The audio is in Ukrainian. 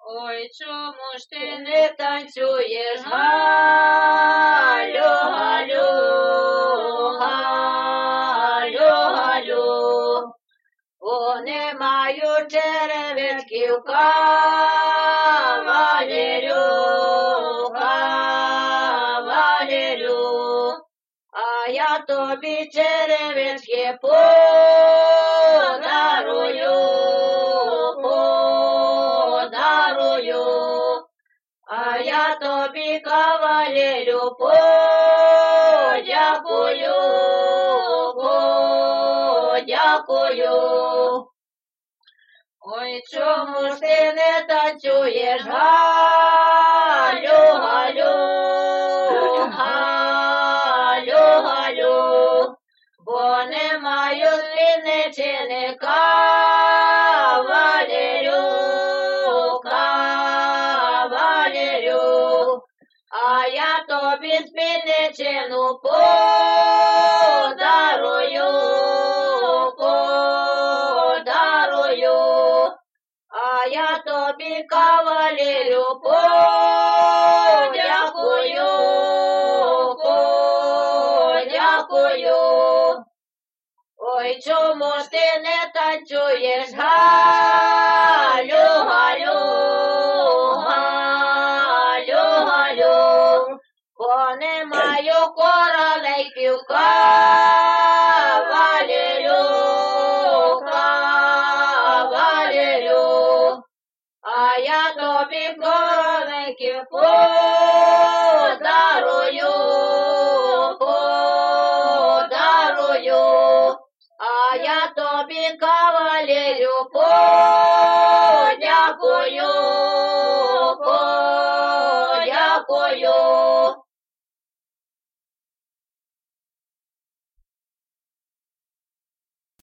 Ой, чому ж ти не танцюєш, Галю, Галю, Галю, Галю, бо не маю черевичків, кавалерю, кавалерю, а я тобі черевички подарую, а я тобі, кавалерю, подякую, подякую. Ой, чому ж ти не танцюєш, Галю, Галю, Галю, Галю, бо не маю спідничини, кавалерю, кавалерю, а я тобі спідничину подарую, подарую, а я тобі, кавалерю, подякую, подякую. Ой, чому ж ти не танцюєш, Галю, Галю, Галю, Галю, бо не маю королейків, кавалерю, кавалерю, а я тобі королейків подарую, подарую, а я тобі, кавалерю, подякую, подякую.